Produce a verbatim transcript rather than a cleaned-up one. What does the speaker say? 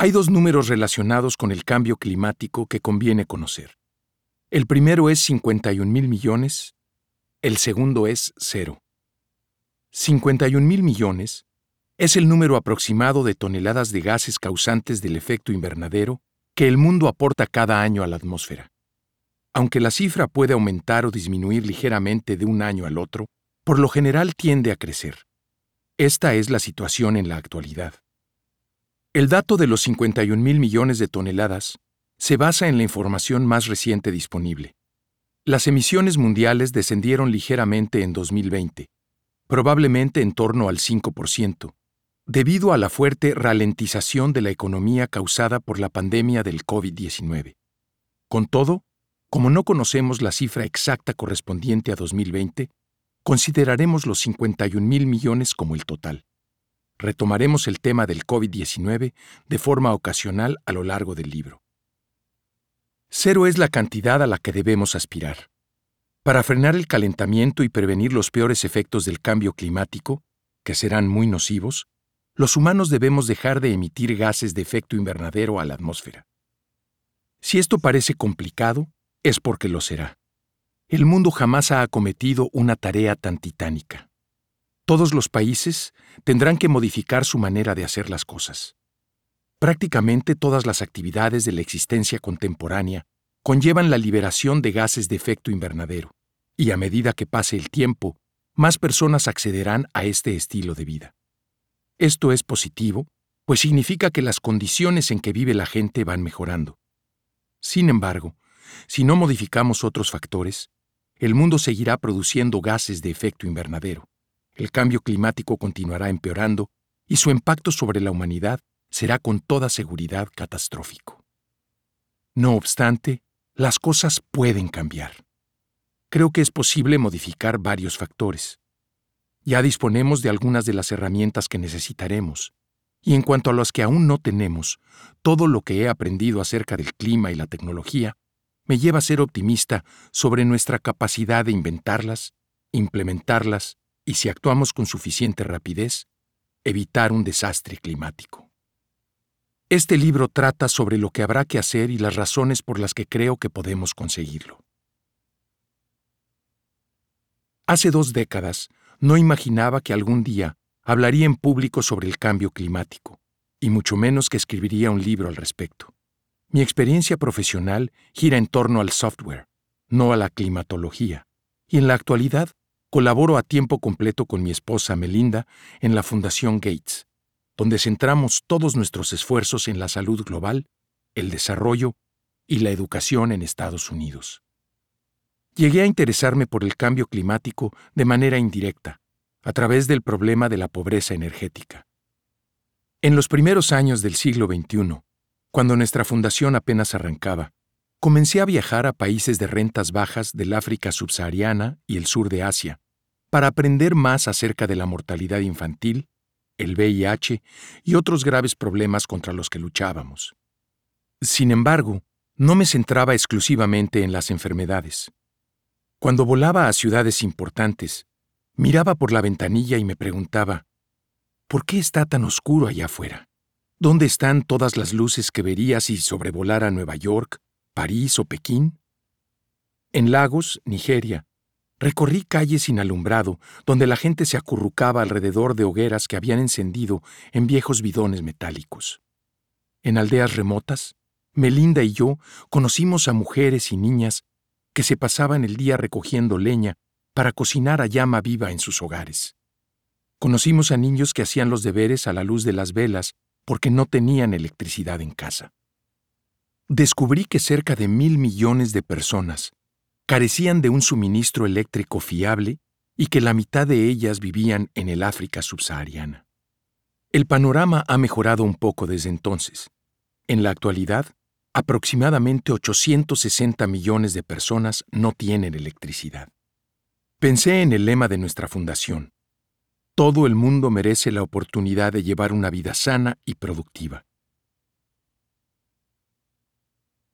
Hay dos números relacionados con el cambio climático que conviene conocer. El primero es cincuenta y un mil millones, el segundo es cero. cincuenta y un mil millones es el número aproximado de toneladas de gases causantes del efecto invernadero que el mundo aporta cada año a la atmósfera. Aunque la cifra puede aumentar o disminuir ligeramente de un año al otro, por lo general tiende a crecer. Esta es la situación en la actualidad. El dato de los cincuenta y un mil millones de toneladas se basa en la información más reciente disponible. Las emisiones mundiales descendieron ligeramente en dos mil veinte, probablemente en torno al cinco por ciento, debido a la fuerte ralentización de la economía causada por la pandemia del COVID diecinueve. Con todo, como no conocemos la cifra exacta correspondiente a dos mil veinte, consideraremos los cincuenta y un mil millones como el total. Retomaremos el tema del COVID diecinueve de forma ocasional a lo largo del libro. Cero es la cantidad a la que debemos aspirar. Para frenar el calentamiento y prevenir los peores efectos del cambio climático, que serán muy nocivos, los humanos debemos dejar de emitir gases de efecto invernadero a la atmósfera. Si esto parece complicado, es porque lo será. El mundo jamás ha acometido una tarea tan titánica. Todos los países tendrán que modificar su manera de hacer las cosas. Prácticamente todas las actividades de la existencia contemporánea conllevan la liberación de gases de efecto invernadero, y a medida que pase el tiempo, más personas accederán a este estilo de vida. Esto es positivo, pues significa que las condiciones en que vive la gente van mejorando. Sin embargo, si no modificamos otros factores, el mundo seguirá produciendo gases de efecto invernadero. El cambio climático continuará empeorando y su impacto sobre la humanidad será con toda seguridad catastrófico. No obstante, las cosas pueden cambiar. Creo que es posible modificar varios factores. Ya disponemos de algunas de las herramientas que necesitaremos, y en cuanto a las que aún no tenemos, todo lo que he aprendido acerca del clima y la tecnología me lleva a ser optimista sobre nuestra capacidad de inventarlas, implementarlas y, si actuamos con suficiente rapidez, evitar un desastre climático. Este libro trata sobre lo que habrá que hacer y las razones por las que creo que podemos conseguirlo. Hace dos décadas no imaginaba que algún día hablaría en público sobre el cambio climático, y mucho menos que escribiría un libro al respecto. Mi experiencia profesional gira en torno al software, no a la climatología, y en la actualidad colaboro a tiempo completo con mi esposa Melinda en la Fundación Gates, donde centramos todos nuestros esfuerzos en la salud global, el desarrollo y la educación en Estados Unidos. Llegué a interesarme por el cambio climático de manera indirecta, a través del problema de la pobreza energética. En los primeros años del siglo veintiuno, cuando nuestra fundación apenas arrancaba, comencé a viajar a países de rentas bajas del África subsahariana y el sur de Asia, para aprender más acerca de la mortalidad infantil, el V I H y otros graves problemas contra los que luchábamos. Sin embargo, no me centraba exclusivamente en las enfermedades. Cuando volaba a ciudades importantes, miraba por la ventanilla y me preguntaba, ¿por qué está tan oscuro allá afuera? ¿Dónde están todas las luces que vería si sobrevolara Nueva York, París o Pekín? En Lagos, Nigeria, recorrí calles sin alumbrado, donde la gente se acurrucaba alrededor de hogueras que habían encendido en viejos bidones metálicos. En aldeas remotas, Melinda y yo conocimos a mujeres y niñas que se pasaban el día recogiendo leña para cocinar a llama viva en sus hogares. Conocimos a niños que hacían los deberes a la luz de las velas porque no tenían electricidad en casa. Descubrí que cerca de mil millones de personas carecían de un suministro eléctrico fiable y que la mitad de ellas vivían en el África subsahariana. El panorama ha mejorado un poco desde entonces. En la actualidad, aproximadamente ochocientos sesenta millones de personas no tienen electricidad. Pensé en el lema de nuestra fundación: todo el mundo merece la oportunidad de llevar una vida sana y productiva.